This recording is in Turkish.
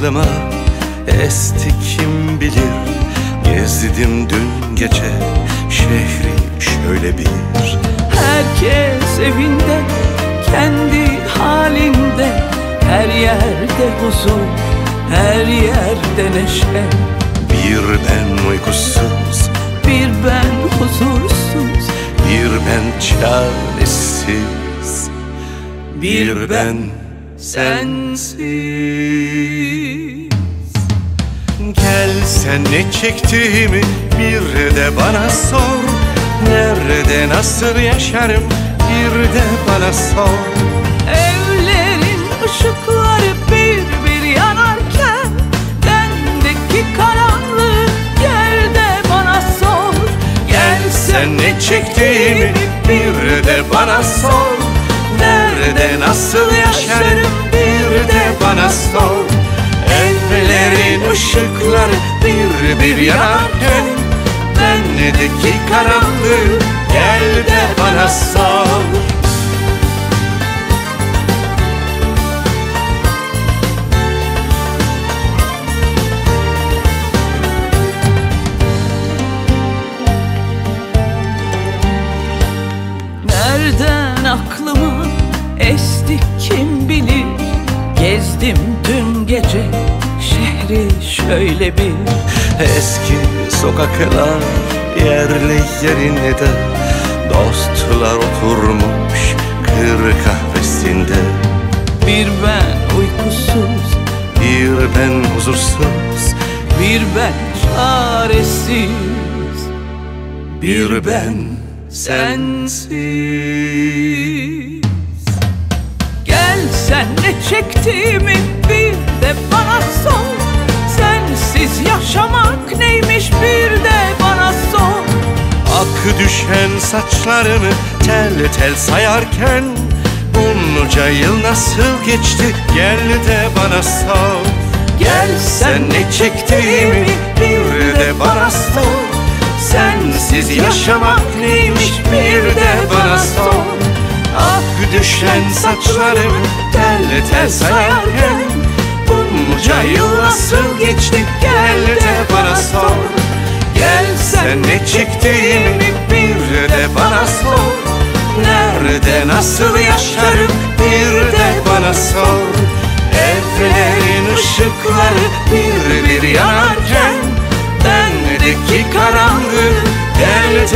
aklıma esti kim bilir. Gezdim dün gece şehri şöyle bir. Herkes evinde, kendi halinde, her yerde huzur, her yerde neşe. Bir ben uykusuz, bir ben huzursuz, bir ben çaresiz, bir ben sensiz. Gel sen ne çektiğimi bir de bana sor. Nerede nasıl yaşarım bir de bana sor. Evlerin ışıkları bir bir yanarken bendeki karanlığı gel de bana sor. Gel sen ne çektiğimi bir de bana sor. Nerede nasıl yaşarım bir de bana sor. Evlerin ışıkları bir bir yanarken bendeki karanlığı gel de bana sor. Nereden aklıma esti kim bilir. Gezdim dün gece şehri şöyle bir. Eski sokaklar yerli yerine de dostlar oturmuş kır kahvesinde. Bir ben uykusuz, bir ben huzursuz, bir ben çaresiz, bir ben sensiz. Gel sen ne çektiğimi bir de bana sor. Sensiz yaşamak neymiş bir de bana sor. Ak düşen saçlarımı tel tel sayarken bunca yıl nasıl geçti gel de bana sor. Gel Sen ne çektiğimi bir de bana sor. Sensiz yaşamak neymiş bir de bana sor. Ak düşen saçlarımı tel tel sayarken bunca yıl nasıl geçti gel de bana sor. Gel sen ne çektiğimi bir de bana sor. Nerede nasıl yaşarım bir de bana sor. Evlerin ışıkları bir bir yanarken bendeki karanlığı gel